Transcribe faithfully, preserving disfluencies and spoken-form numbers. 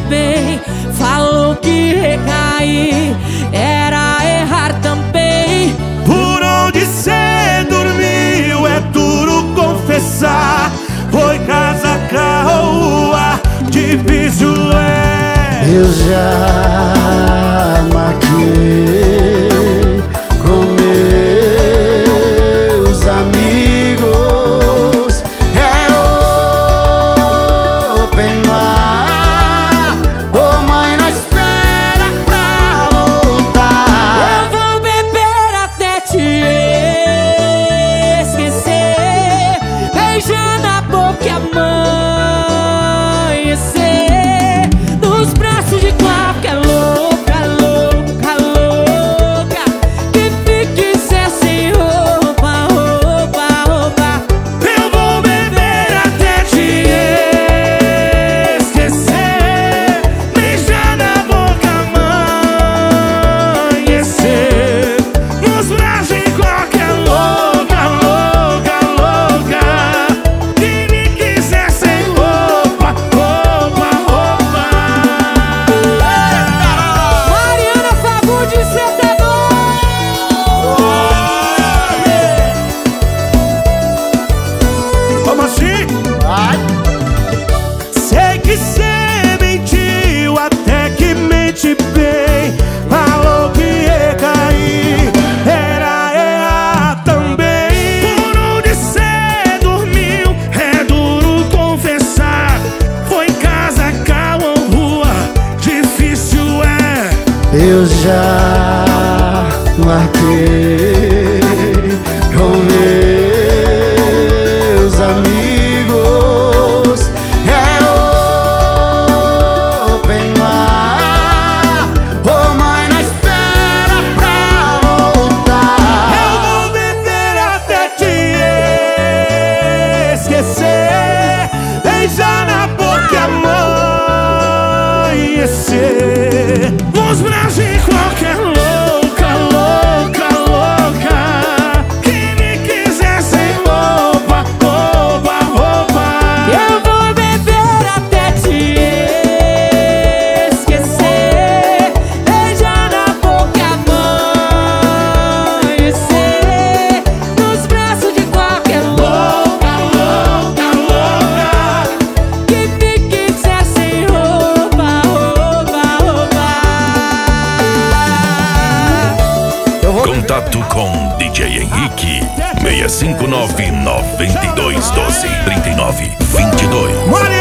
bem. Falou que recair era errar também. Por onde cê dormiu é duro confessar. Foi casa, carro, rua, difícil é. Eu já marquei com meus amigos. É open bar. Ô mãe, não espera pra voltar. Eu vou beber até te esquecer, beijando a boca e amanhecer nos braços de qualquer louca, louca, louca, que fique sem roupa, roupa, roupa. Eu vou beber até te esquecer, beijar na boca, amanhecer nos braços de qualquer louca, louca, louca, que me quiser sem roupa, roupa, roupa. Mariana Fagundes, cê tá Como assim? Sei que cê mentiu, até que mente bem. Falou que ia cair, era errar também. Por onde cê dormiu, é duro confessar. Foi em casa, carro ou rua, difícil é. Eu já marquei com meus amigos. É open bar. Ô mãe, não espera pra voltar. Eu vou beber até te esquecer, beijar na boca e amanhecer nos braços de qualquer louca, louca, louca, que me quiser sem roupa, roupa, roupa. Eu vou beber até te esquecer, beijar na boca e amanhecer nos braços de qualquer louca, louca, louca, que fique sem roupa, roupa, roupa. Contato com D J Henrique seis cinco nove, nove dois um dois, trinta e nove vinte e dois.